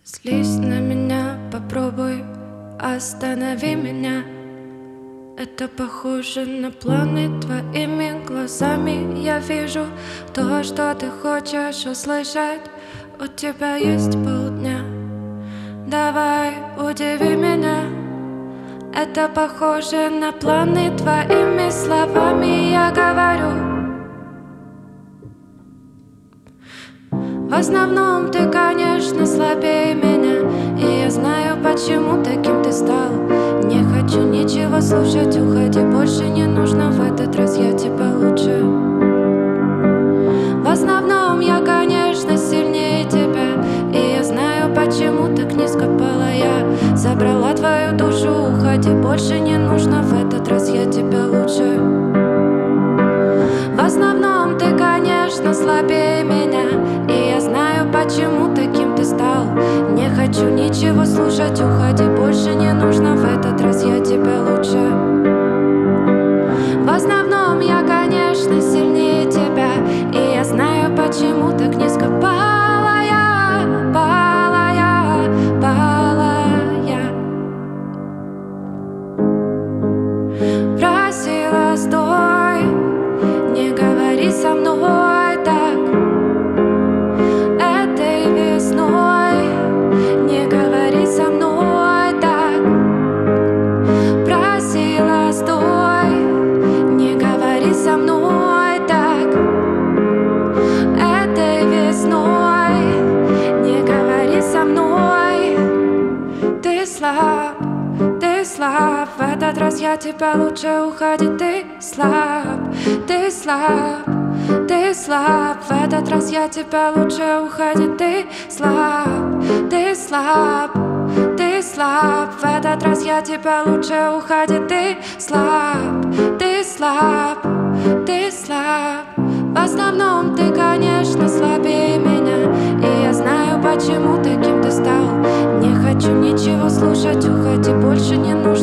Злись на меня, попробуй, останови меня. Это похоже на планы, твоими глазами я вижу то, что ты хочешь услышать. У тебя есть полдня, давай удиви меня. Это похоже на планы, твоими словами я говорю. В основном ты, конечно, слабее меня, и я знаю, почему таким ты стал. Не хочу ничего слушать, уходи, больше не нужно. В этот раз я тебя лучше. В основном я, конечно, сильнее тебя, и я знаю, почему так низко пала я. Забрала твою душу, уходи, больше не нужно. В этот раз я тебя лучше. В основном ты, конечно, слабее меня, и я знаю, почему таким ты стал. Не хочу ничего слушать, уходи, больше не нужно. В этот раз я тебя лучше. В основном я, конечно, сильнее тебя, и я знаю, почему так низко пала я, пала я, пала я. Просила, стой, не говори со мной так. Этой весной не говори со мной так. Просила, стой, не говори со мной так. Этой весной не говори со мной. Ты слаб, ты слаб. В этот раз я тебя лучше, уходи. Ты слаб, ты слаб, ты слаб. В этот раз я тебя лучше, уходи. Ты слаб, ты слаб, ты слаб. В этот раз я тебя лучше, уходи. Ты слаб, ты слаб, ты слаб. В основном ты, конечно, слабее меня, и я знаю, почему таким ты стал. Не хочу ничего слушать, уходи, больше не нужно.